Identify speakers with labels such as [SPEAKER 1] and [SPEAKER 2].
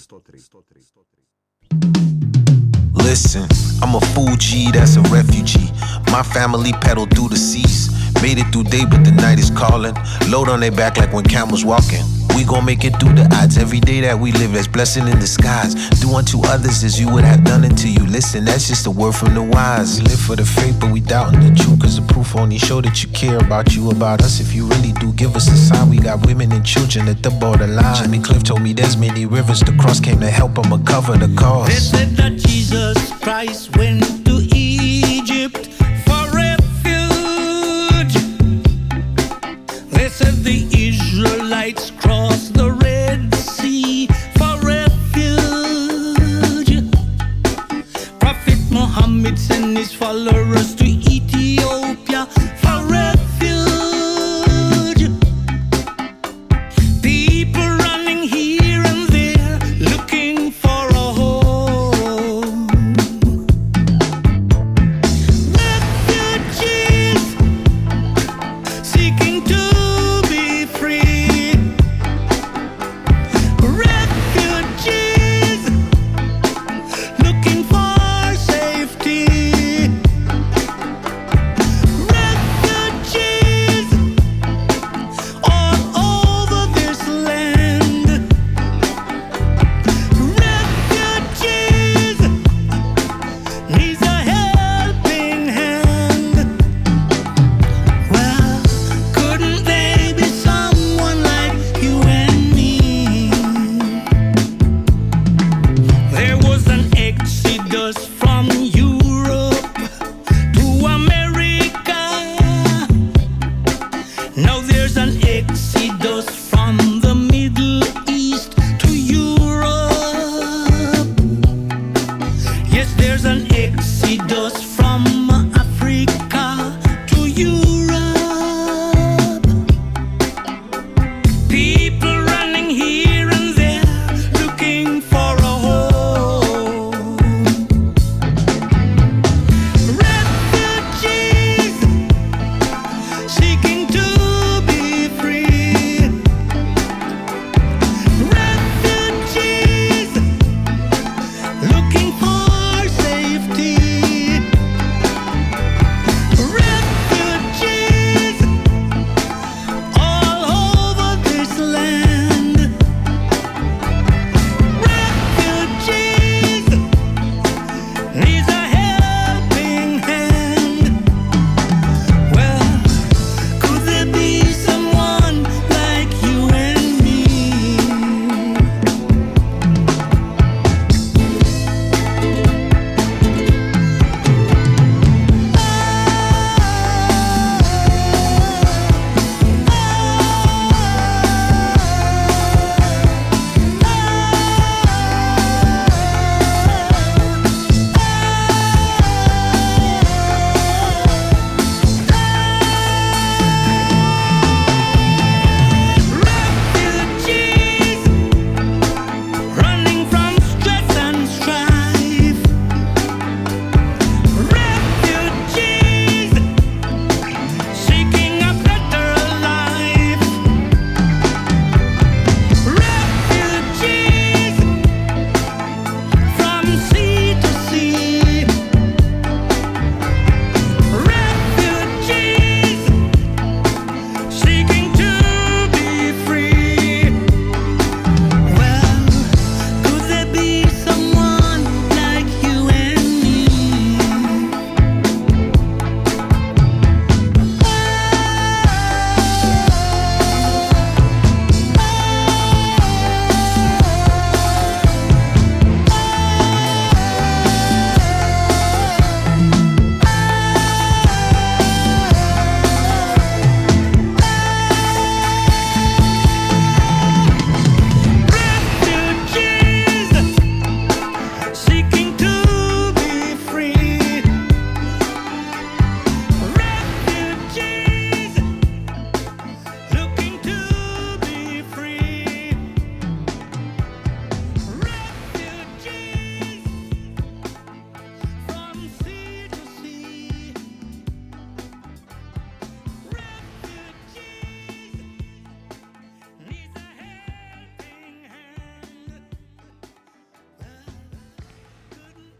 [SPEAKER 1] Listen, I'm a Fuji, that's a refugee. My family pedaled through the seas. Made it through day, but the night is calling. Load on their back like when camels walking. We gon' make it through the odds. Every day that we live, there's blessing in disguise. Do unto others as you would have done unto you. Listen, that's just a word from the wise. We live for the faith, but we doubting the truth. Cause the proof only show that you care about you, about us. If you really do, give us a sign. We got women and children at the borderline. Jimmy Cliff told me there's many rivers to cross. Came to help him cover the cost.
[SPEAKER 2] They said that Jesus Christ went to Egypt for refuge. They said the Israelites crossed the Red Sea for refuge. Prophet Muhammad sent his followers to